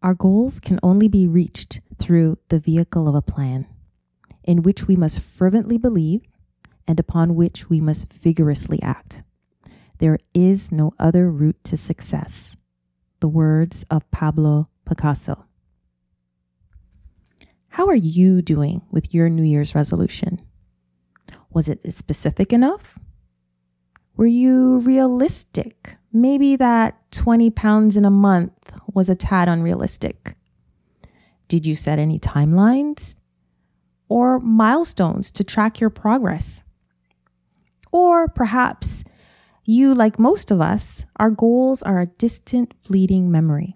Our goals can only be reached through the vehicle of a plan, in which we must fervently believe and upon which we must vigorously act. There is no other route to success. The words of Pablo Picasso. How are you doing with your New Year's resolution? Was it specific enough? Were you realistic? Maybe that 20 pounds in a month was a tad unrealistic. Did you set any timelines or milestones to track your progress? Or perhaps you, like most of us, our goals are a distant, fleeting memory.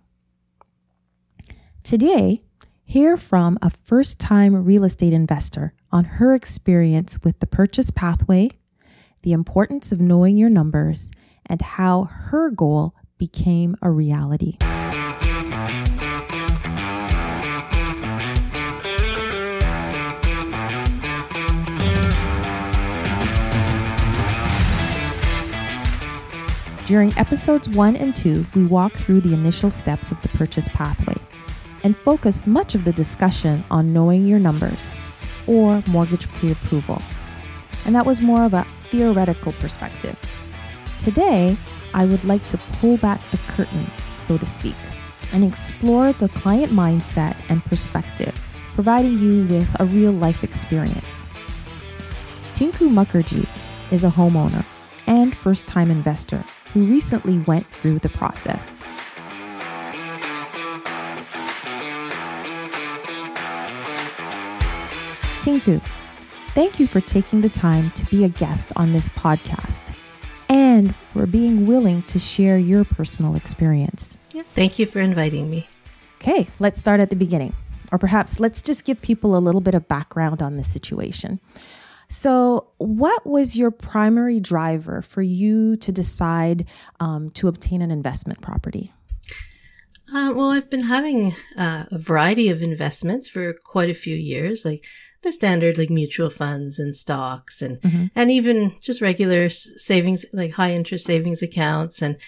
Today, hear from a first-time real estate investor on her experience with the purchase pathway, the importance of knowing your numbers, and how her goal became a reality. During episodes 1 and 2, we walk through the initial steps of the purchase pathway and focused much of the discussion on knowing your numbers or mortgage pre-approval. And that was more of a theoretical perspective. Today, I would like to pull back the curtain, so to speak, and explore the client mindset and perspective, providing you with a real life experience. Tinku Mukherjee is a homeowner and first-time investor who recently went through the process. Tinku, thank you for taking the time to be a guest on this podcast and for being willing to share your personal experience. Yeah, thank you for inviting me. Okay, let's start at the beginning. Or perhaps let's just give people a little bit of background on the situation. So what was your primary driver for you to decide to obtain an investment property? Well, I've been having a variety of investments for quite a few years, like the standard, like mutual funds and stocks and even just regular savings, like high interest savings accounts. And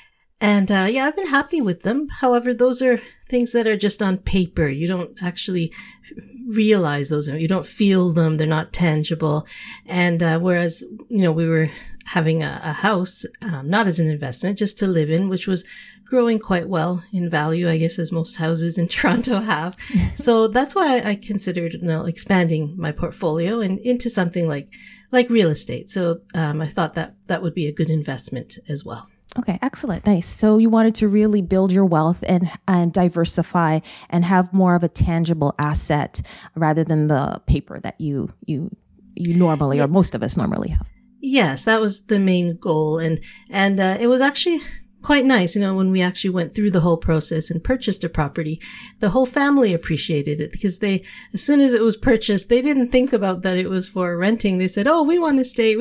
I've been happy with them. However, those are things that are just on paper. You don't actually realize those. You don't feel them. They're not tangible. And whereas, we were having a house, not as an investment, just to live in, which was growing quite well in value, I guess, as most houses in Toronto have. So that's why I considered expanding my portfolio and into something like real estate. So I thought that would be a good investment as well. Okay, excellent. Nice. So you wanted to really build your wealth and diversify and have more of a tangible asset rather than the paper that you normally, or most of us normally have. Yes, that was the main goal. And it was actually quite nice, when we actually went through the whole process and purchased a property. The whole family appreciated it because as soon as it was purchased, they didn't think about that it was for renting. They said, "Oh, we want to stay.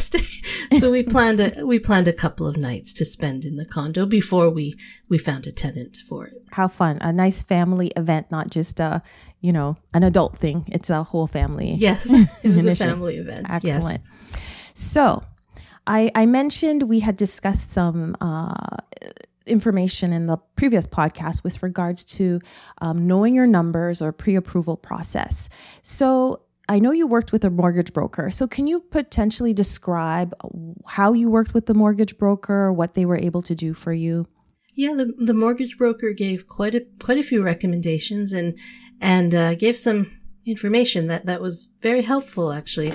So we planned a couple of nights to spend in the condo before we found a tenant for it. How fun. A nice family event, not just an adult thing. It's a whole family. Yes, it was a family event. Excellent. Yes. So I mentioned we had discussed some information in the previous podcast with regards to knowing your numbers or pre-approval process. So I know you worked with a mortgage broker. So can you potentially describe how you worked with the mortgage broker, what they were able to do for you? Yeah, the mortgage broker gave quite a few recommendations and gave some information that was very helpful, actually.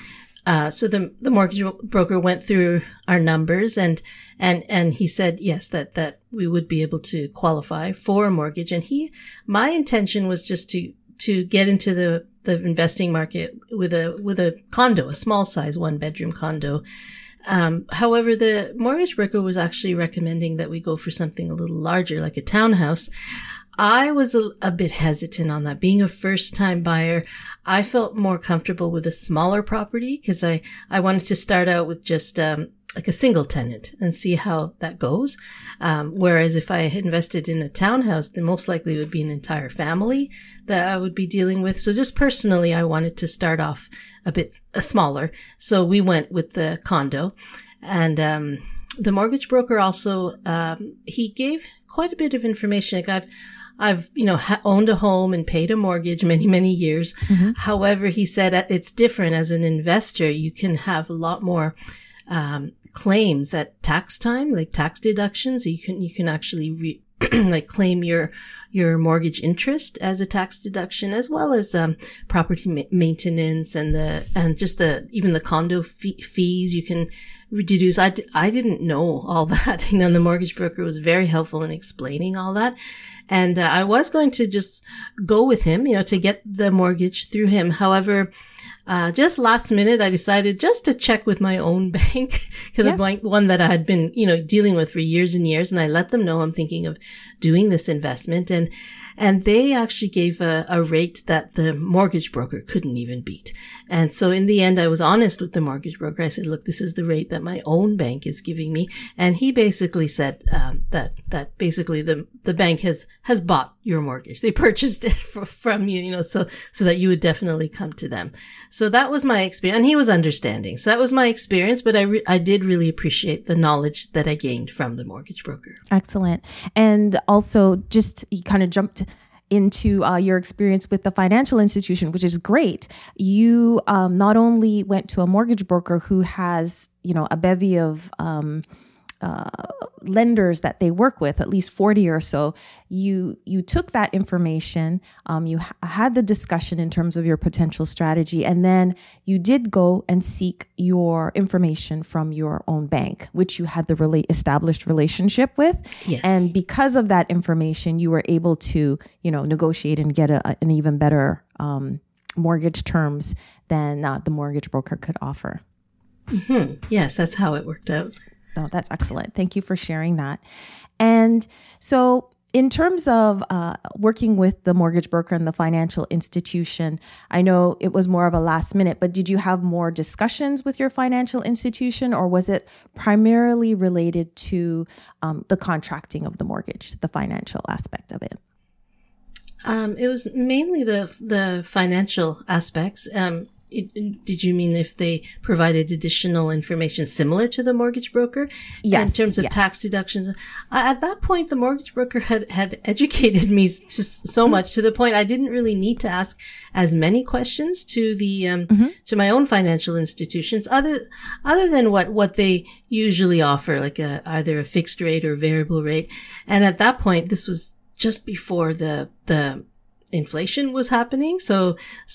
So the mortgage broker went through our numbers and he said, yes, that we would be able to qualify for a mortgage. And my intention was just to get into the investing market with a condo, a small size 1-bedroom condo. However, the mortgage broker was actually recommending that we go for something a little larger, like a townhouse. I was a bit hesitant on that. Being a first-time buyer, I felt more comfortable with a smaller property because I wanted to start out with just like a single tenant and see how that goes. Whereas if I had invested in a townhouse, then most likely it would be an entire family that I would be dealing with. So just personally, I wanted to start off a bit smaller. So we went with the condo. And the mortgage broker also, he gave quite a bit of information. Like I've, owned a home and paid a mortgage many, many years. Mm-hmm. However, he said it's different as an investor. You can have a lot more claims at tax time, like tax deductions. You can actually claim your mortgage interest as a tax deduction, as well as property maintenance and even the condo fees you can deduce. I didn't know all that. The mortgage broker was very helpful in explaining all that. And I was going to just go with him, to get the mortgage through him. However, just last minute, I decided just to check with my own bank, because the one that I had been, dealing with for years and years. And I let them know I'm thinking of doing this investment. And they actually gave a rate that the mortgage broker couldn't even beat. And so in the end, I was honest with the mortgage broker. I said, look, this is the rate that my own bank is giving me. And he basically said, that basically the bank has bought your mortgage. They purchased it from you, so that you would definitely come to them. So that was my experience. And he was understanding. So that was my experience, but I did really appreciate the knowledge that I gained from the mortgage broker. Excellent. And also just you kind of jumped into your experience with the financial institution, which is great. You not only went to a mortgage broker who has, a bevy of lenders that they work with, at least 40 or so. You took that information, you had the discussion in terms of your potential strategy, and then you did go and seek your information from your own bank, which you had the established relationship with. Yes. And because of that information, you were able to, negotiate and get an even better mortgage terms than the mortgage broker could offer. Mm-hmm. Yes, that's how it worked out. Oh, that's excellent. Thank you for sharing that. And so in terms of working with the mortgage broker and the financial institution, I know it was more of a last minute, but did you have more discussions with your financial institution, or was it primarily related to the contracting of the mortgage, the financial aspect of it? It was mainly the financial aspects. Did you mean if they provided additional information similar to the mortgage broker? Yes. In terms of tax deductions? At that point, the mortgage broker had educated me so much to the point I didn't really need to ask as many questions to the, to my own financial institutions, other than what they usually offer, like either a fixed rate or variable rate. And at that point, this was just before the inflation was happening. So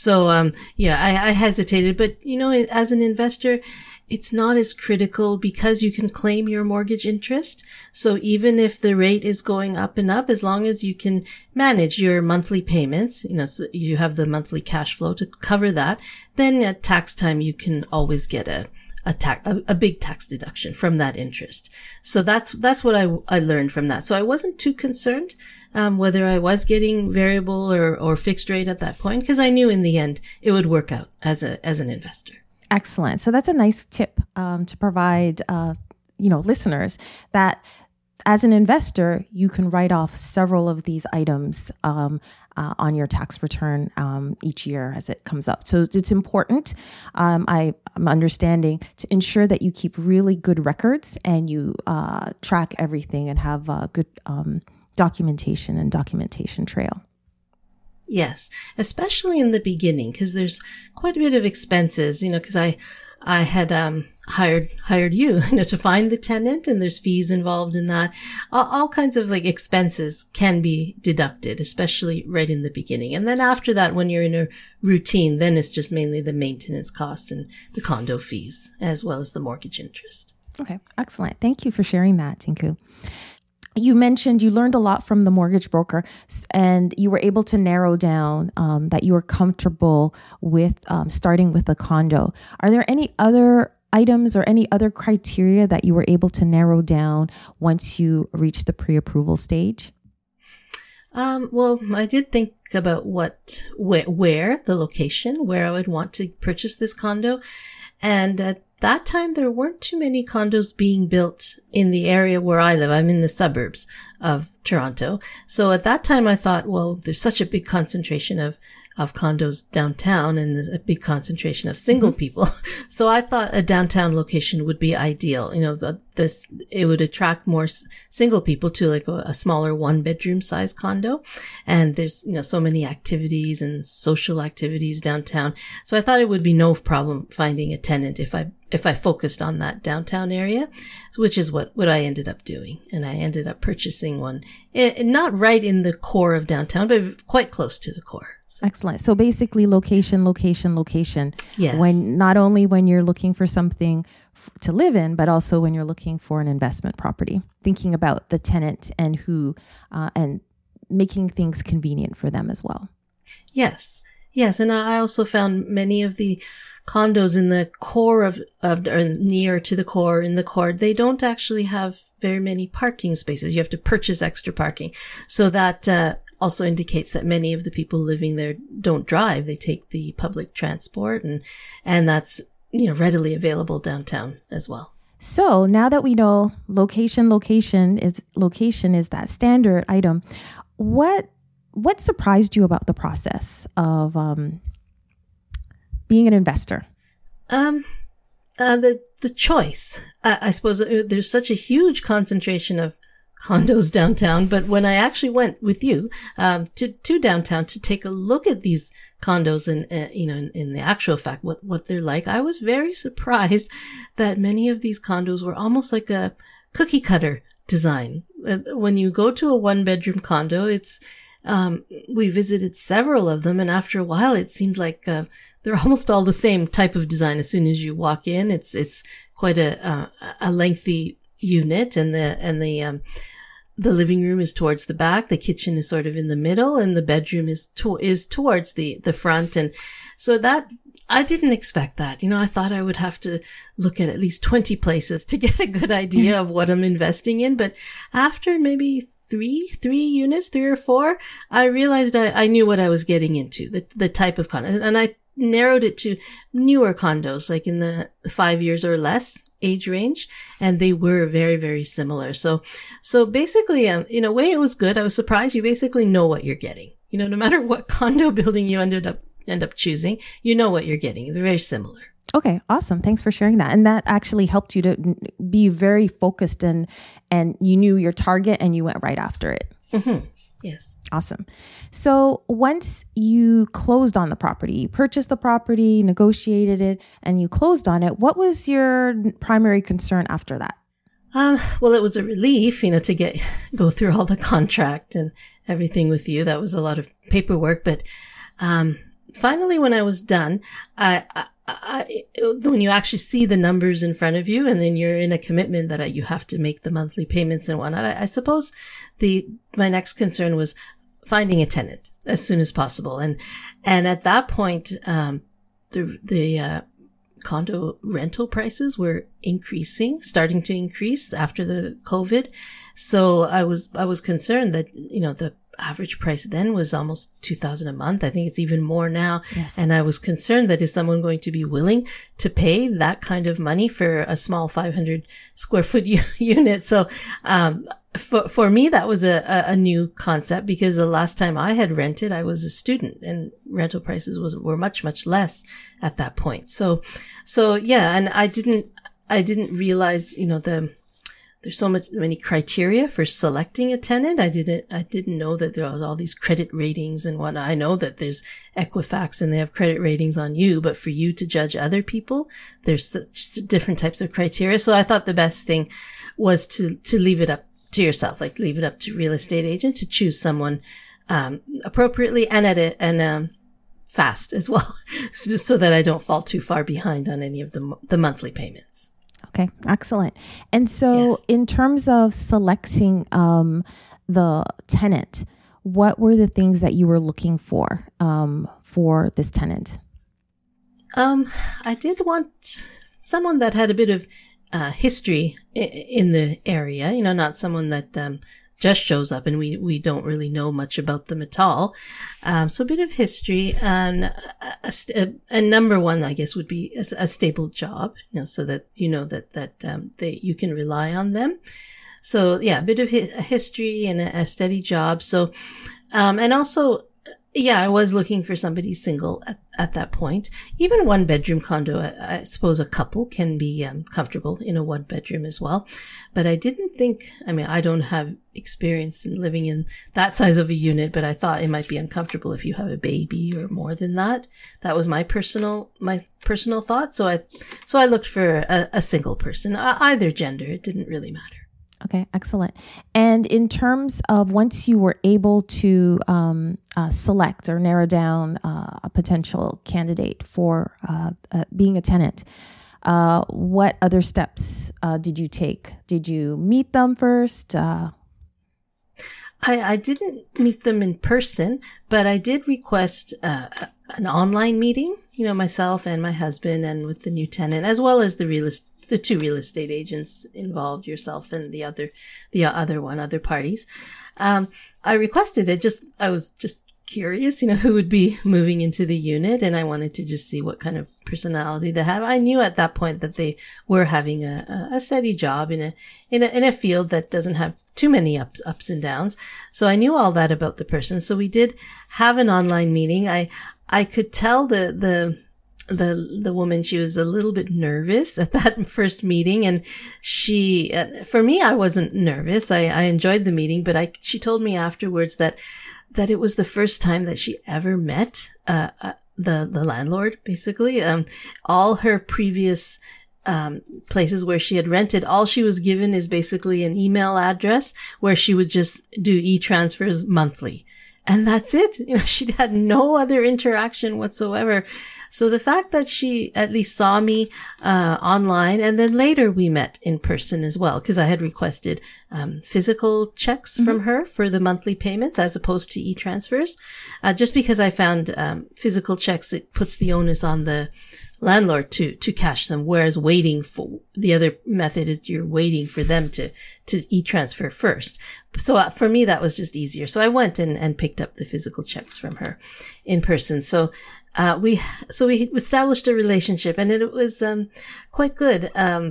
I hesitated, but as an investor, it's not as critical because you can claim your mortgage interest. So even if the rate is going up and up, as long as you can manage your monthly payments, so you have the monthly cash flow to cover that, then at tax time, you can always get a big tax deduction from that interest. So that's what I learned from that. So I wasn't too concerned whether I was getting variable or fixed rate at that point, because I knew in the end it would work out as an investor. Excellent. So that's a nice tip to provide listeners, that as an investor, you can write off several of these items on your tax return each year as it comes up. So it's important, I'm understanding, to ensure that you keep really good records and you track everything and have good documentation and documentation trail. Yes, especially in the beginning, because there's quite a bit of expenses, because I had hired you, to find the tenant, and there's fees involved in that. All kinds of expenses can be deducted, especially right in the beginning. And then after that, when you're in a routine, then it's just mainly the maintenance costs and the condo fees, as well as the mortgage interest. Okay, excellent. Thank you for sharing that, Tinku. You mentioned you learned a lot from the mortgage broker, and you were able to narrow down that you were comfortable with starting with a condo. Are there any other items or any other criteria that you were able to narrow down once you reached the pre-approval stage? Well, I did think about where the location, where I would want to purchase this condo. And at that time, there weren't too many condos being built in the area where I live. I'm in the suburbs of Toronto. So at that time I thought, well, there's such a big concentration of condos downtown and there's a big concentration of single people. So I thought a downtown location would be ideal. It would attract more single people to like a smaller 1-bedroom size condo. And there's, so many activities and social activities downtown. So I thought it would be no problem finding a tenant if I focused on that downtown area, which is what I ended up doing. And I ended up purchasing one, not right in the core of downtown, but quite close to the core. So. Excellent. So basically location. Yes. Not only when you're looking for something to live in, but also when you're looking for an investment property, thinking about the tenant and and making things convenient for them as well. Yes. And I also found many of the condos in the core of or near to the core in the core, they don't actually have very many parking spaces. You have to purchase extra parking. So that, also indicates that many of the people living there don't drive. They take the public transport and that's, readily available downtown as well. So now that we know location is that standard item, what surprised you about the process of being an investor? The choice. I suppose there's such a huge concentration of condos downtown, but when I actually went with you to downtown to take a look at these condos and in the actual fact what they're like, I was very surprised that many of these condos were almost like a cookie cutter design. When you go to a 1-bedroom condo, we visited several of them, and after a while it seemed like they're almost all the same type of design. As soon as you walk in, it's quite a lengthy unit, and the living room is towards the back, the kitchen is sort of in the middle, and the bedroom is towards the front. And so that I didn't expect that. I thought I would have to look at least 20 places to get a good idea of what I'm investing in. But after maybe three units, 3 or 4, I realized I knew what I was getting into, the type of condo. And I narrowed it to newer condos, like in the 5 years or less age range. And they were very, very similar. So basically, in a way it was good. I was surprised. You basically know what you're getting. No matter what condo building you end up choosing, you know what you're getting. They're very similar. Okay, awesome. Thanks for sharing that. And that actually helped you to be very focused and you knew your target and you went right after it. Mm-hmm. Yes. Awesome. So once you closed on the property, you purchased the property, negotiated it, and you closed on it, what was your primary concern after that? Well, it was a relief, to go through all the contract and everything with you. That was a lot of paperwork, but finally, when I was done, when you actually see the numbers in front of you, and then you're in a commitment that you have to make the monthly payments and whatnot, I suppose my next concern was finding a tenant as soon as possible. And at that point, the condo rental prices were starting to increase after the COVID. So I was concerned that, the average price then was almost $2,000 a month. I think it's even more now. Yes. And I was concerned that is someone going to be willing to pay that kind of money for a small 500 square foot unit? So, for me, that was a new concept, because the last time I had rented, I was a student and rental prices were much, much less at that point. So yeah. And I didn't realize, there's many criteria for selecting a tenant. I didn't know that there was all these credit ratings and whatnot. I know that there's Equifax and they have credit ratings on you, but for you to judge other people, there's such different types of criteria. So I thought the best thing was to leave it up to yourself, like leave it up to real estate agent to choose someone, appropriately and fast as well, so that I don't fall too far behind on any of the monthly payments. Okay, excellent. And so Yes. in terms of selecting the tenant, what were the things that you were looking for this tenant? I did want someone that had a bit of history in the area, not someone that just shows up and we don't really know much about them at all. So a bit of history, and a number one, I guess, would be a stable job, so that that you can rely on them. So yeah, a bit of a history and a steady job. So, and also, yeah, I was looking for somebody single at that point. Even one bedroom condo, I suppose a couple can be comfortable in a one bedroom as well. But I didn't think, I don't have experience in living in that size of a unit, but I thought it might be uncomfortable if you have a baby or more than that. That was my personal thought. So I looked for a single person, either gender. It didn't really matter. Okay, excellent. And in terms of once you were able to select or narrow down a potential candidate for being a tenant, what other steps did you take? Did you meet them first? I didn't meet them in person, but I did request an online meeting, myself and my husband and with the new tenant, as well as the two real estate agents involved, yourself and the other parties. I requested it. I was just curious, who would be moving into the unit, and I wanted to just see what kind of personality they have. I knew at that point that they were having a steady job in a field that doesn't have too many ups and downs. So I knew all that about the person. So we did have an online meeting. I could tell the woman, she was a little bit nervous at that first meeting, and for me, I wasn't nervous. I enjoyed the meeting, but she told me afterwards that it was the first time that she ever met, the landlord, basically. All her previous, places where she had rented, all she was given is basically an email address where she would just do e-transfers monthly. And that's it. She had no other interaction whatsoever. So the fact that she at least saw me online, and then later we met in person as well, because I had requested physical checks from her for the monthly payments as opposed to e-transfers, just because I found physical checks, it puts the onus on the landlord to cash them, whereas waiting for the other method is you're waiting for them to e-transfer first. So for me, that was just easier. So I went and picked up the physical checks from her in person. So we established a relationship, and it was quite good.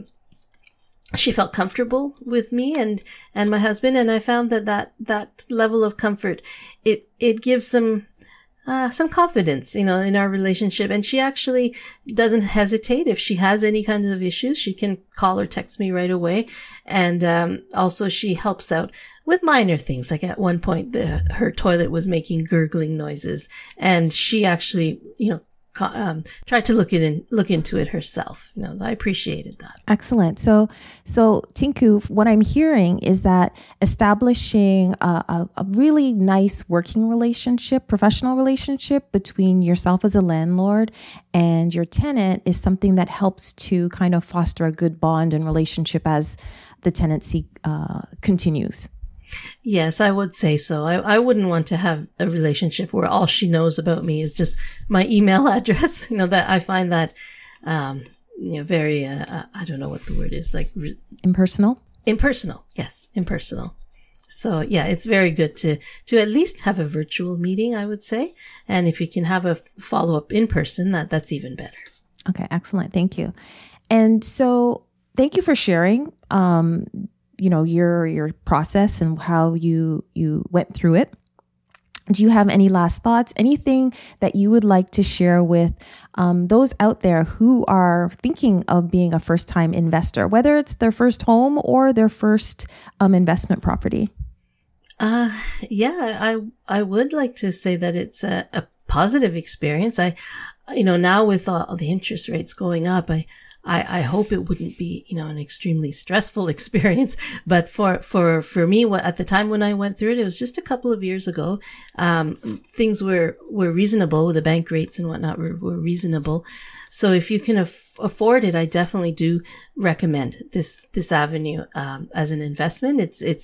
She felt comfortable with me and my husband, and I found that level of comfort, it gives some confidence, in our relationship. And she actually doesn't hesitate. If she has any kinds of issues, she can call or text me right away. And, also she helps out with minor things. Like at one point, her toilet was making gurgling noises, and she actually, tried to look into it herself. I appreciated that. Excellent. So Tinku, what I'm hearing is that establishing a really nice working relationship, professional relationship between yourself as a landlord and your tenant is something that helps to kind of foster a good bond and relationship as the tenancy continues. Yes, I would say so. I wouldn't want to have a relationship where all she knows about me is just my email address. That I find that, very, I don't know what the word is, like impersonal. Impersonal. Yes. Impersonal. So yeah, it's very good to at least have a virtual meeting, I would say. And if you can have a follow up in person, that's even better. Okay. Excellent. Thank you. And so thank you for sharing, your process and how you went through it. Do you have any last thoughts? Anything that you would like to share with those out there who are thinking of being a first-time investor, whether it's their first home or their first investment property? I would like to say that it's a positive experience. Now with all the interest rates going up, I hope it wouldn't be, an extremely stressful experience. But for me, at the time when I went through it was just a couple of years ago. Things were reasonable. The bank rates and whatnot were reasonable. So if you can afford it, I definitely do recommend this avenue, as an investment.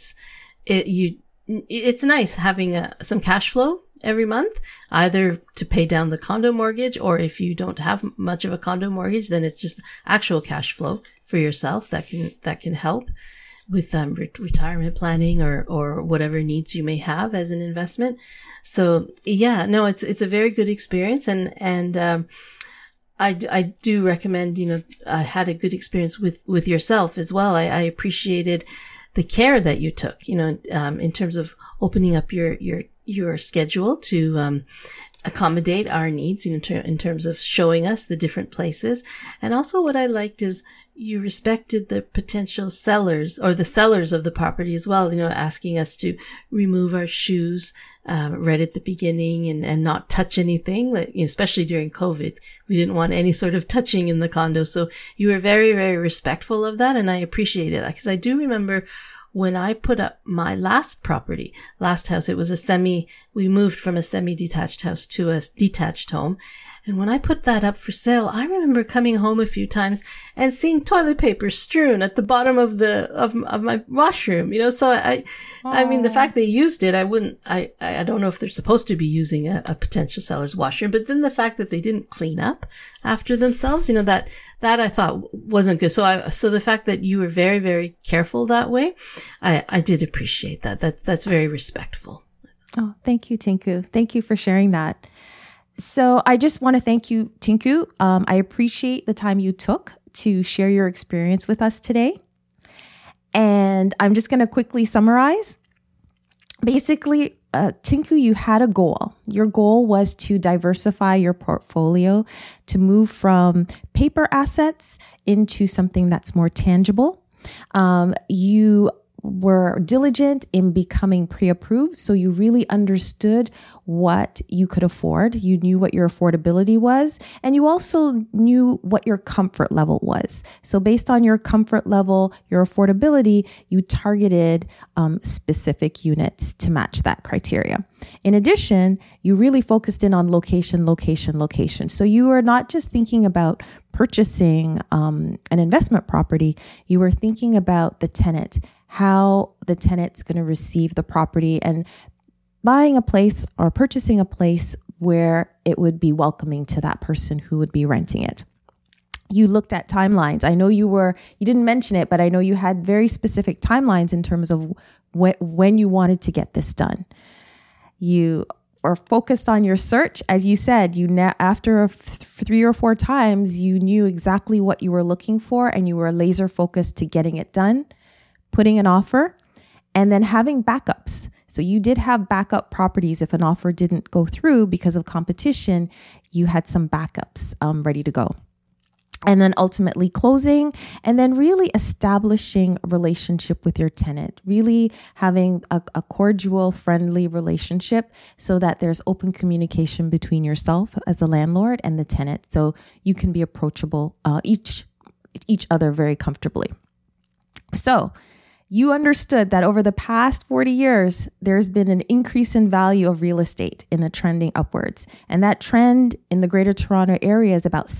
It's nice having some cash flow every month, either to pay down the condo mortgage, or if you don't have much of a condo mortgage, then it's just actual cash flow for yourself that can help with retirement planning or whatever needs you may have as an investment. So yeah, no, it's a very good experience, and I do recommend, I had a good experience with yourself as well. I appreciated the care that you took, in terms of opening up your schedule to, accommodate our needs in terms of showing us the different places. And also what I liked is you respected the potential sellers or the sellers of the property as well, asking us to remove our shoes right at the beginning and not touch anything, especially during COVID. We didn't want any sort of touching in the condo. So you were very, very respectful of that. And I appreciated that because I do remember when I put up my last house, it was we moved from a semi-detached house to a detached home. And when I put that up for sale, I remember coming home a few times and seeing toilet paper strewn at the bottom of my washroom, So I mean, the fact they used it, I don't know if they're supposed to be using a potential seller's washroom, but then the fact that they didn't clean up after themselves, that I thought wasn't good. So the fact that you were very, very careful that way, I did appreciate that. That's very respectful. Oh, thank you, Tinku. Thank you for sharing that. So I just want to thank you, Tinku. I appreciate the time you took to share your experience with us today. And I'm just going to quickly summarize. Basically, Tinku, you had a goal. Your goal was to diversify your portfolio, to move from paper assets into something that's more tangible. You were diligent in becoming pre-approved. So you really understood what you could afford. You knew what your affordability was, and you also knew what your comfort level was. So based on your comfort level, your affordability, you targeted specific units to match that criteria. In addition, you really focused in on location. So you were not just thinking about purchasing an investment property, you were thinking about the tenant, how the tenant's going to receive the property, and buying a place or purchasing a place where it would be welcoming to that person who would be renting it. You looked at timelines. I know you didn't mention it, but I know you had very specific timelines in terms of when you wanted to get this done. You are focused on your search. As you said, after 3 or 4 times, you knew exactly what you were looking for and you were laser focused to getting it done, putting an offer, and then having backups. So you did have backup properties. If an offer didn't go through because of competition, you had some backups ready to go. And then ultimately closing, and then really establishing a relationship with your tenant, really having a cordial, friendly relationship so that there's open communication between yourself as the landlord and the tenant. So you can be approachable each other very comfortably. So you understood that over the past 40 years, there's been an increase in value of real estate in the trending upwards. And that trend in the Greater Toronto area is about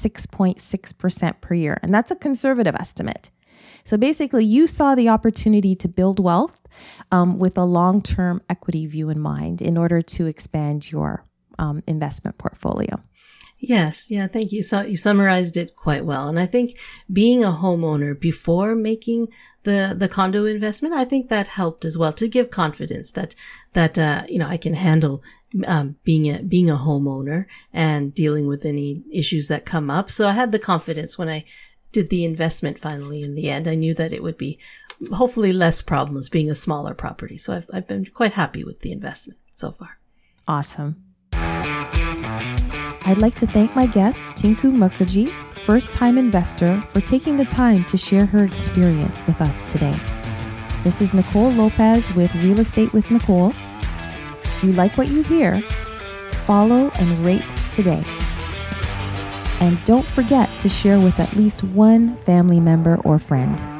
6.6% per year. And that's a conservative estimate. So basically, you saw the opportunity to build wealth with a long-term equity view in mind in order to expand your investment portfolio. Yes. Yeah. Thank you. So you summarized it quite well. And I think being a homeowner before making the condo investment, I think that helped as well to give confidence that I can handle being a homeowner and dealing with any issues that come up. So I had the confidence when I did the investment finally in the end. I knew that it would be hopefully less problems being a smaller property. So I've been quite happy with the investment so far. Awesome. I'd like to thank my guest, Tinku Mukherjee, first-time investor, for taking the time to share her experience with us today. This is Nicole Lopez with Real Estate with Nicole. If you like what you hear, follow and rate today. And don't forget to share with at least one family member or friend.